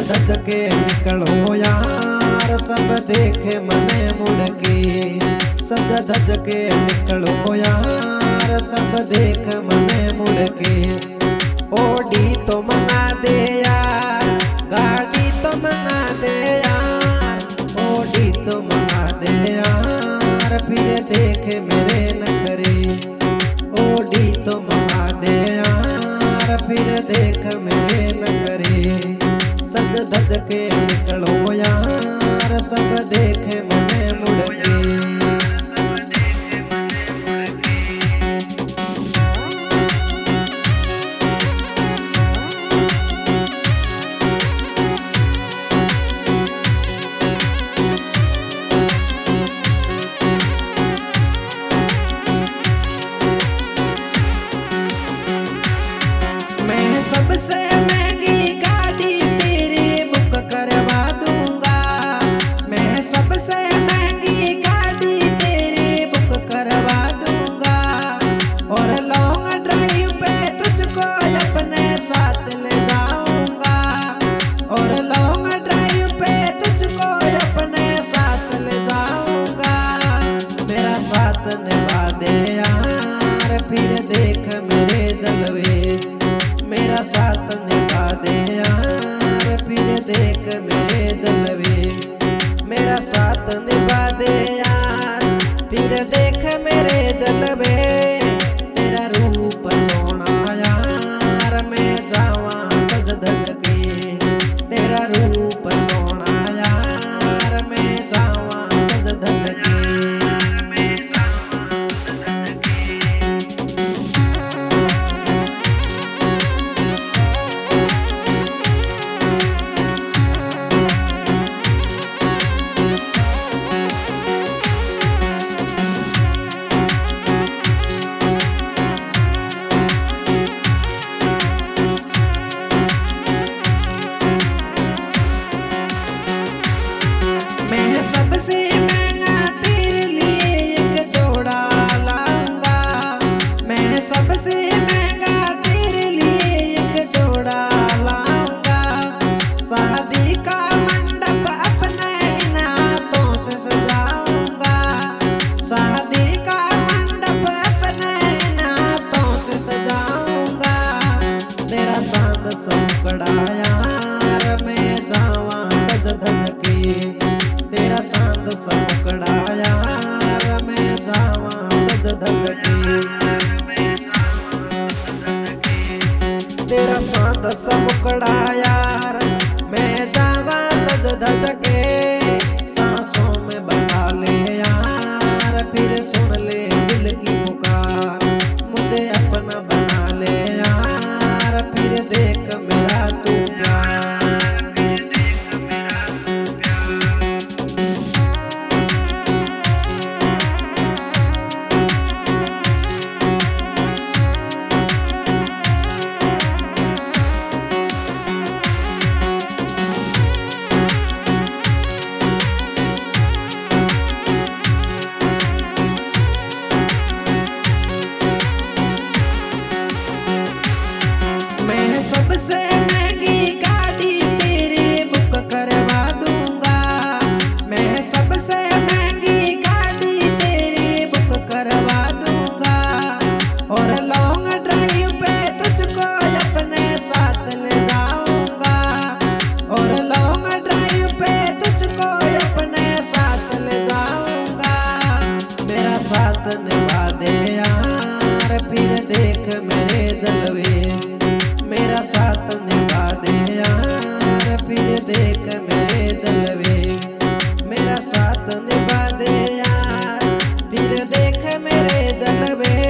धज के निकलो यार सब देखे मने मुड़ के। सज धज के निकलो यार सब देख मने मुड़ के। ओडी तो मंगा दे यार, गाड़ी तो मंगा दे यार, ओडी तो मंगा दे यार, फिर देखे मेरे नखरे। ओडी तो मंगा दे यार, फिर देख मेरे नखरे। सज धज के निकलो यार सब देखे मने मुड़ के। सबसे महंगी गाड़ी तेरी बुक करवा दूंगा। मैं सबसे महंगी गाड़ी तेरी बुक करवा दूंगा। और लॉन्ग ड्राइव पे तुझको अपने साथ ले जाऊंगा। और लॉन्ग ड्राइव पे तुझको अपने साथ ले जाऊंगा। मेरा साथ निभा दे यार, फिर देख मेरे जलवे। मेरा साथ निभा दे यार, फिर देख मेरे जलवे। मेरा साथ निभा दे यार, फिर देख मेरे जलवे। तेरा रूप सोना यार, मैं जावा सज धज के। तेरा रूप सोना यार, मैं जावा सज धज के। मैं सबसे महंगा तेरे लिए एक जोड़ा लाऊंगा। मैं सबसे महंगा तेरे लिए एक जोड़ा लाऊंगा। शादी का मंडप अपने इन हाथों से सजाऊंगा। शादी का मंडप अपने इन हाथों से सजाऊंगा। तेरा साथ समुकड़ा यार, मैं जावा सज धज के। तेरा चांद समुकड़ा यार, मैं जावा सज धज के। तेरा चांद समुकड़ा यार, मैं जावा सज धज के। सांसों में बसा ले यार, फिर सुन ले दिल की पुकार। मुझे अपना बना ले यार, फिर देख मेरा तू प्यार। मैं सबसे महंगी गाड़ी तेरी बुक करवा दूंगा। मैं सबसे महंगी गाड़ी तेरी बुक करवा दूंगा। और लॉन्ग ड्राइव पे तुझको अपने साथ ले जाऊंगा। और लॉन्ग ड्राइव पे तुझको अपने साथ ले जाऊंगा। मेरा साथ निभा दे यार, फिर देख मेरे जलवे। मेरा साथ निभा दे यार, फिर देख मेरे जलवे। मेरा साथ निभा दे यार, फिर देख मेरे जलवे।